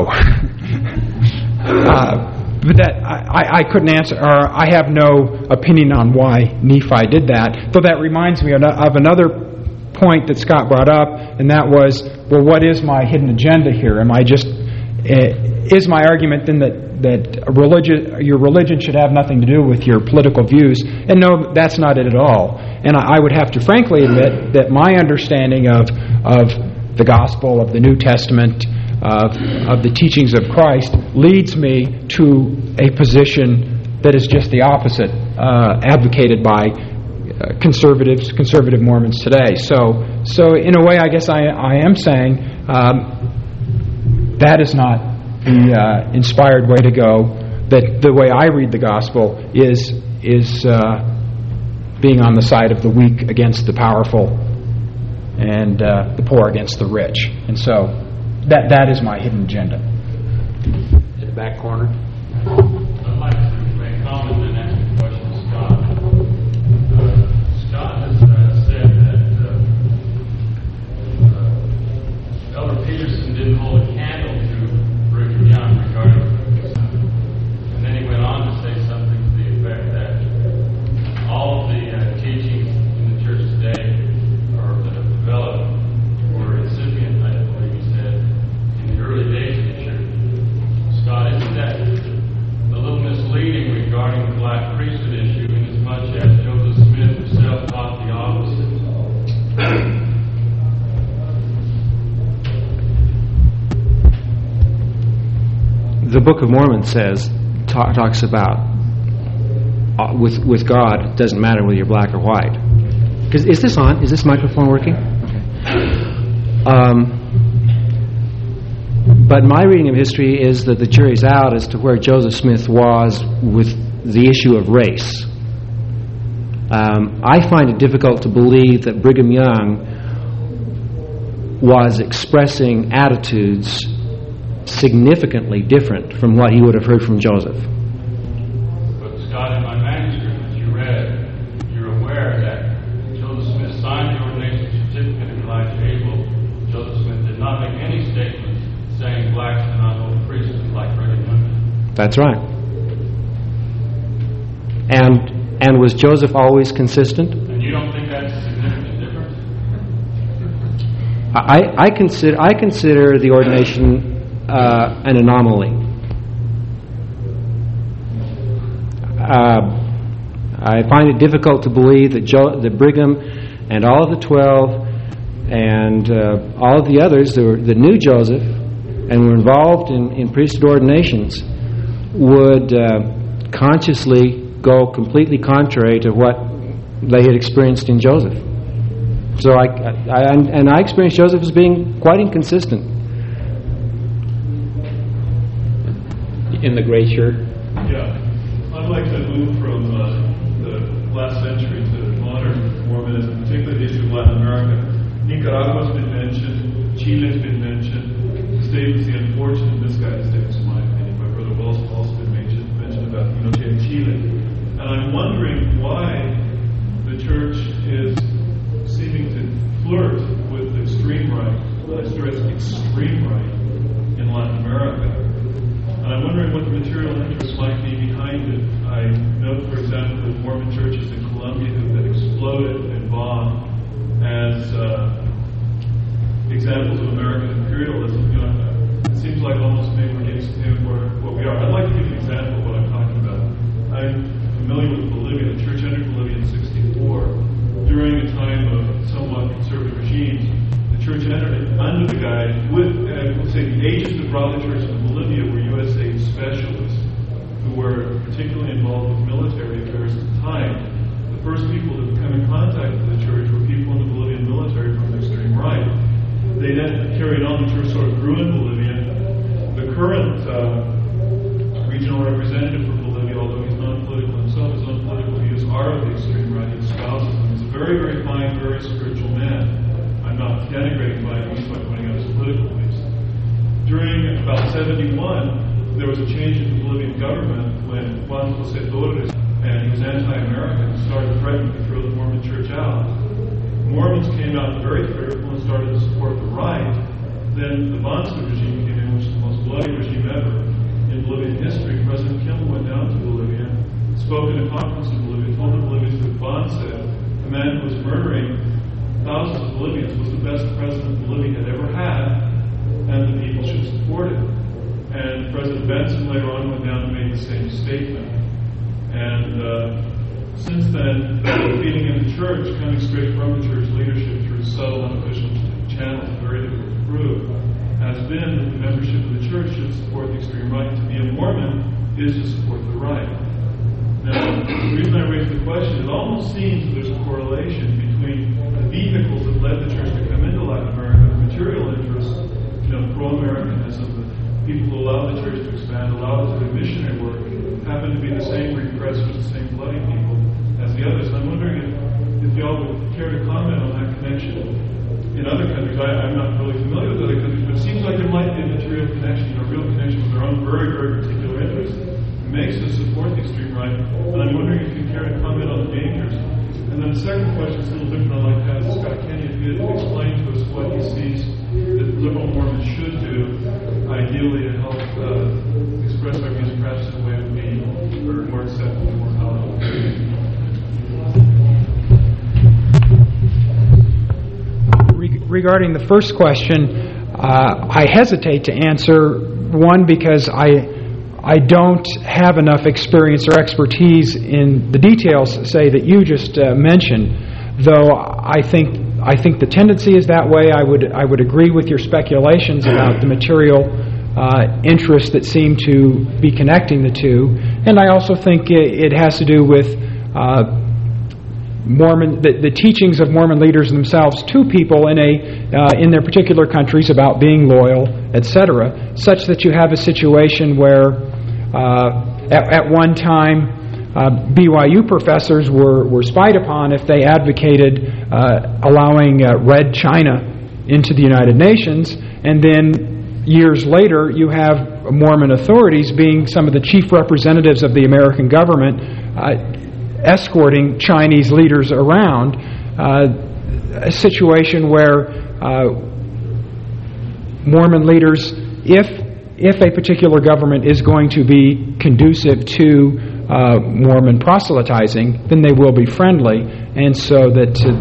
uh, But that I, I couldn't answer, or I have no opinion on why Nephi did that. Though that reminds me of another point that Scott brought up, and that was, well, what is my hidden agenda here? Am I just uh, is my argument then that that religion, your religion should have nothing to do with your political views? And no, that's not it at all. And I, I would have to frankly admit that my understanding of of the gospel, of the New Testament, Of, of the teachings of Christ leads me to a position that is just the opposite, uh, advocated by uh, conservatives, conservative Mormons today. So, so in a way, I guess I, I am saying um, that is not the uh, inspired way to go. That the way I read the gospel is is uh, being on the side of the weak against the powerful, and uh, the poor against the rich, and so. That that is my hidden agenda. In the back corner. I'd like to make a comment and ask a question to Scott. Uh, Scott has uh, said that uh, uh, Elder Peterson didn't hold a candle to Brigham Young regarding this. And then he went on to say something to the effect that all of the uh, teachings in the church today, or that have developed, were incipient, I believe he said, in the early days of the church. Scott, isn't that a little misleading regarding the black priesthood issue, in as much as Joseph Smith himself taught the opposite? The Book of Mormon says, ta- talks about uh, with with God, it doesn't matter whether you're black or white. Is, is this on? Is this microphone working? Okay. Um, But my reading of history is that the jury's out as to where Joseph Smith was with the issue of race. Um, I find it difficult to believe that Brigham Young was expressing attitudes significantly different from what he would have heard from Joseph. But Scott, in my manuscript that you read, you're aware that Joseph Smith signed the ordination certificate of Elijah Abel. Joseph Smith did not make any statements saying blacks cannot hold the priesthood like Brigham Young. That's right. And and was Joseph always consistent? And you don't think that's a significant difference? I, I consider I consider the ordination uh, an anomaly. Uh, I find it difficult to believe that, jo- that Brigham and all of the twelve and uh, all of the others that, were, that knew Joseph and were involved in, in priesthood ordinations would uh, consciously go completely contrary to what they had experienced in Joseph. So I, I, I and I experienced Joseph as being quite inconsistent. In the gray shirt. Yeah, I'd like to move from uh, the last century to modern Mormonism, particularly the issue of Latin America. Nicaragua's been mentioned, Chile's been mentioned. The statements, the unfortunate, misguided statements, in my opinion, by Brother Wells have also been mentioned, mentioned about Pinochet and Chile. And I'm wondering why the Church is seeming to flirt with extreme right, I stress extreme right, in Latin America. And I'm wondering what the material interests might be behind it. I note, for example, that Mormon churches in Colombia have been exploded and bombed as uh, examples of American imperialism. You know, it seems like almost maybe we're getting to where what we are. I'd like to give an example of what I'm talking about. I'm familiar with Bolivia. The church entered Bolivia in sixty-four. During a time of somewhat conservative regimes, the church entered it under the guise, with, uh, let's say, the agents that brought the church to Bolivia were U S A specialists who were particularly involved with military affairs at the time. The first people to come in contact with the church were people in the Bolivian military from the extreme right. They then carried on, the church sort of grew in Bolivia. The current uh, regional representative for Bolivia, although he's non-political himself, his own political views are of the extreme right. He espouses them. He's a very, very fine, very spiritual man. I'm not denigrating my views by pointing out his political views. During about seventy-one, there was a change in the Bolivian government when Juan José Torres, and he was anti-American, started threatening to throw the Mormon church out. Mormons came out very fearful and started to support the right. Then the Banzer regime came in, which is the most bloody regime ever in Bolivian history. President Kimball went down to Bolivia, spoke in a conference in Bolivia, told the Bolivians that Banzer, the man who was murdering thousands of Bolivians, was the best president Bolivia had ever had, and the people should support it. And President Benson later on went down and made the same statement. And uh, since then, the feeding in the church, coming straight from the church leadership through subtle unofficial channels, very difficult to prove, has been that the membership of the church should support the extreme right. To be a Mormon is to support the right. Now, the reason I raise the question, it almost seems that there's a correlation between the vehicles that led the church to come into Latin America, the material interests, you know, pro-Americanism, the people who allowed the church to expand, allowed it to do missionary work, happen to be the same repressors, the same bloody people as the others. And I'm wondering if, if y'all would care to comment on that connection in other countries. I, I'm not really familiar with other countries, but it seems like there might be a material connection, a real connection with their own very, very particular interests. It makes us support the extreme right. And I'm wondering if you care to comment on the dangers. And then the second question is a little different. I'd like to have Scott Kenny if he would explain to us what he sees that liberal Mormons should do, ideally to help uh, express our views perhaps in a way that would be more acceptable, more palatable. Regarding the first question, uh, I hesitate to answer, one, because I I don't have enough experience or expertise in the details, say, that you just uh, mentioned, though I think I think the tendency is that way. I would I would agree with your speculations about the material uh, interests that seem to be connecting the two, and I also think it, it has to do with uh, Mormon the, the teachings of Mormon leaders themselves to people in a uh, in their particular countries about being loyal, et cetera, such that you have a situation where uh, at, at one time uh, B Y U professors were, were spied upon if they advocated uh, allowing uh, Red China into the United Nations, and then years later you have Mormon authorities being some of the chief representatives of the American government uh, escorting Chinese leaders around, uh, a situation where uh, Mormon leaders, if if a particular government is going to be conducive to uh, Mormon proselytizing, then they will be friendly, and so that uh,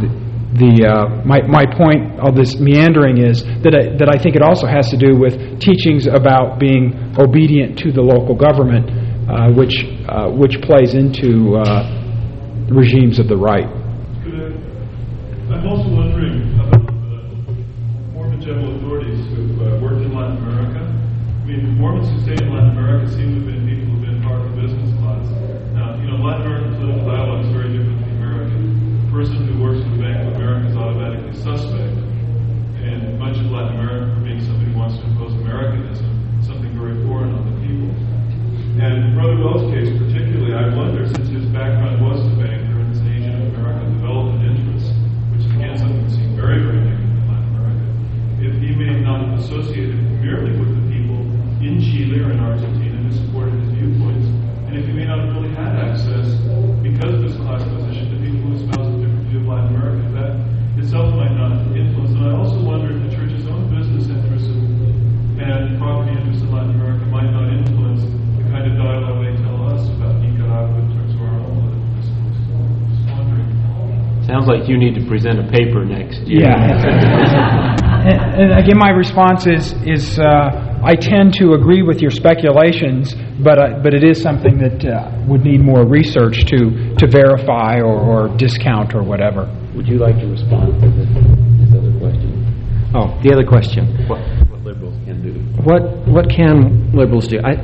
the uh, my my point of this meandering is that I, that I think it also has to do with teachings about being obedient to the local government, uh, which uh, which plays into uh, regimes of the right. I'm also wondering about the Mormon general authorities who've uh, worked in Latin America. I mean, Mormons who stay in Latin America seem to have been people who've been part of the business class. Now, you know, Latin American political dialogue is very different from the American. The person who works for the Bank of America is automatically suspect. And much of Latin America, for being somebody who wants to impose Americanism, something very foreign on the people. And in Brother Wells' case particularly, I wonder, since his background was the banker and his Asian American development interests, which is again something that seemed very, very different in Latin America, if he may not have associated merely with the people in Chile or in Argentina who supported his viewpoints, and if he may not have really had access, because of his class position, to people who espouse a different view of Latin America, that itself might not influence. And I also wonder if the Church's own business interests and property interests in Latin America might not influence the kind of dialogue they tell us about Nicaragua in terms of our own political discourse. Just wondering. Sounds like you need to present a paper next year. Yeah. and, and again, my response is is uh, I tend to agree with your speculations, but uh, but it is something that uh, would need more research to to verify or, or discount or whatever. Would you like to respond to this, this other question? Oh, the other question. What, what liberals can do? What what can liberals do? I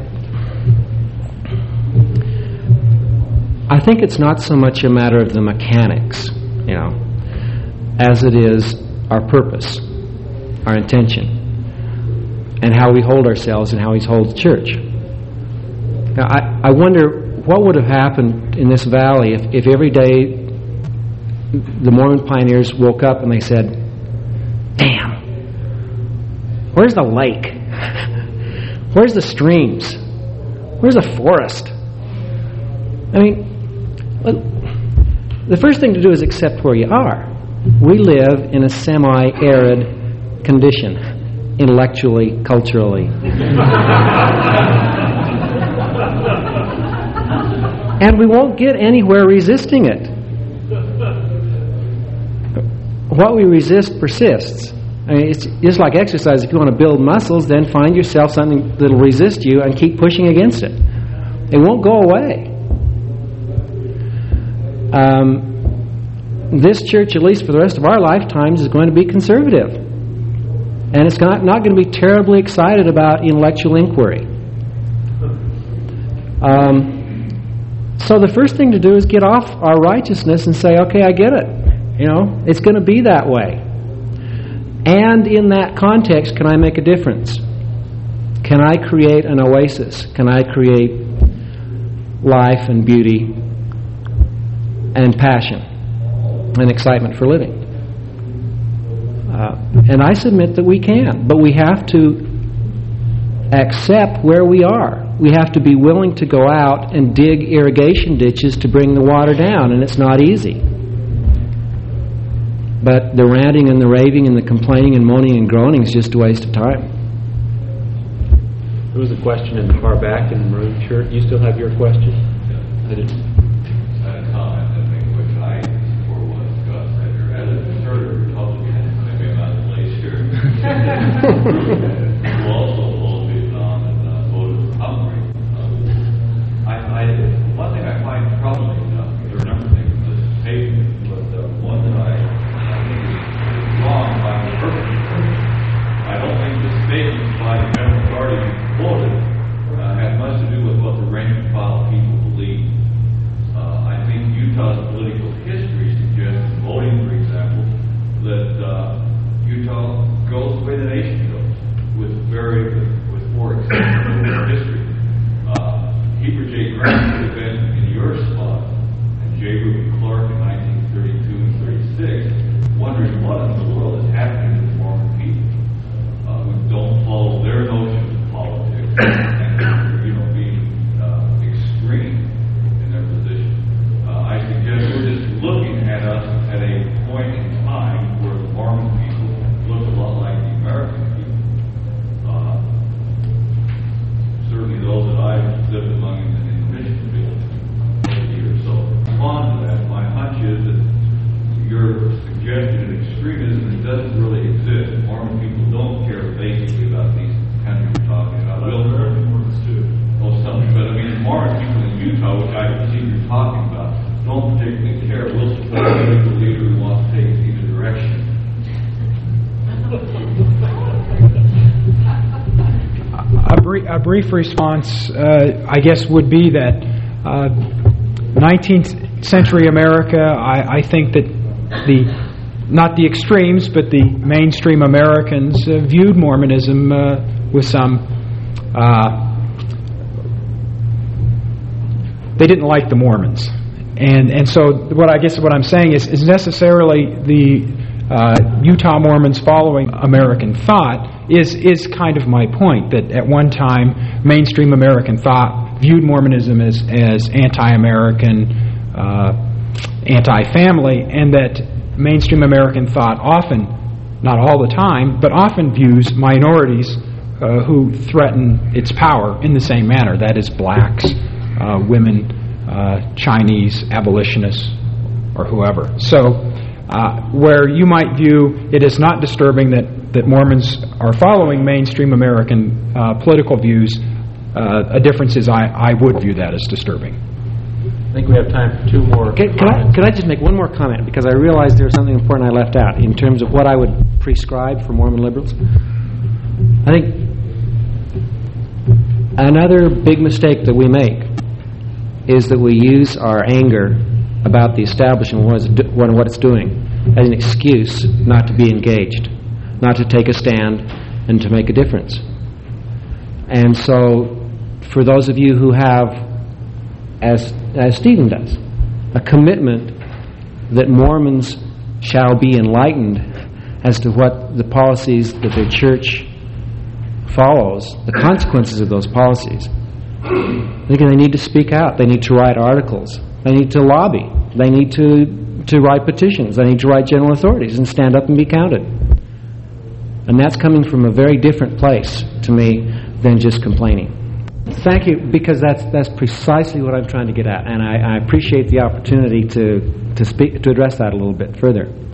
I think it's not so much a matter of the mechanics, you know, as it is our purpose, our intention, and how we hold ourselves and how we hold the church. Now, I, I wonder what would have happened in this valley if, if every day the Mormon pioneers woke up and they said, "Damn, where's the lake? Where's the streams? Where's the forest?" I mean, the first thing to do is accept where you are. We live in a semi-arid condition, intellectually, culturally. And we won't get anywhere resisting it. What we resist persists. I mean, it's just like exercise. If you want to build muscles, then find yourself something that will resist you and keep pushing against it. It won't go away. Um, this church, at least for the rest of our lifetimes, is going to be conservative. And it's not, not going to be terribly excited about intellectual inquiry. Um, so the first thing to do is get off our righteousness and say, okay, I get it. You know, it's going to be that way. And in that context, can I make a difference? Can I create an oasis? Can I create life and beauty and passion and excitement for living? Uh, and I submit that we can, but we have to accept where we are. We have to be willing to go out and dig irrigation ditches to bring the water down, and it's not easy. But the ranting and the raving and the complaining and moaning and groaning is just a waste of time. There was a question in the far back in the maroon shirt. You still have your question? I didn't. A comment, I think, which I before was Gus said, you're as a conservative Republican, maybe I'm not the place here. You also hold Vietnam and uh, voted for Hungary. Um, I, I, one thing I find troubling, uh, there are a number of things in this statement, but the one that I, I think is wrong by the purpose. I don't think the statement by the General Authority quoted uh, had much to do with what the rank and file people believe. Uh, I think Utah's political history suggests, voting for example, that uh, Utah goes the way the nation goes, with very, with, with poor exceptions in history. Uh, Heber J. Grant would have been in your spot, and J. Reuben Clark in nineteen thirty-two and thirty-six, wondering what in the world is happening to the Mormon people, uh, who don't follow their notions of politics, and you know, being uh, extreme in their position. Uh, I suggest we're just looking at us at a point in time where the Mormon people look a lot like the Americans. patriotism doesn't really exist. Mormon people don't care basically about these countries we're talking about. We'll, well, something, but I mean, Mormon people in Utah, which I can see you're talking about, don't particularly care. We'll support a political leader who wants to take us either direction. A, brief, a brief response, uh, I guess, would be that uh, nineteenth century America, I, I think that the, not the extremes, but the mainstream Americans uh, viewed Mormonism uh, with some, uh, they didn't like the Mormons. And and so what I guess what I'm saying is, is necessarily the uh, Utah Mormons following American thought is is kind of my point, that at one time mainstream American thought viewed Mormonism as, as anti-American, uh, anti-family, and that mainstream American thought often, not all the time, but often views minorities uh, who threaten its power in the same manner, that is blacks, uh, women, uh, Chinese, abolitionists, or whoever. So uh, where you might view it as not disturbing that, that Mormons are following mainstream American uh, political views, uh, a difference is I, I would view that as disturbing. I think we have time for two more. Can, can, I, can I just make one more comment? Because I realized there was something important I left out in terms of what I would prescribe for Mormon liberals. I think another big mistake that we make is that we use our anger about the establishment and what it's doing as an excuse not to be engaged, not to take a stand, and to make a difference. And so, for those of you who have, as as Stephen does, a commitment that Mormons shall be enlightened as to what the policies that their church follows, the consequences of those policies, I think they need to speak out. They need to write articles. They need to lobby. They need to, to write petitions. They need to write general authorities and stand up and be counted. And that's coming from a very different place to me than just complaining. Thank you, because that's that's precisely what I'm trying to get at, and I, I appreciate the opportunity to to speak to address that a little bit further.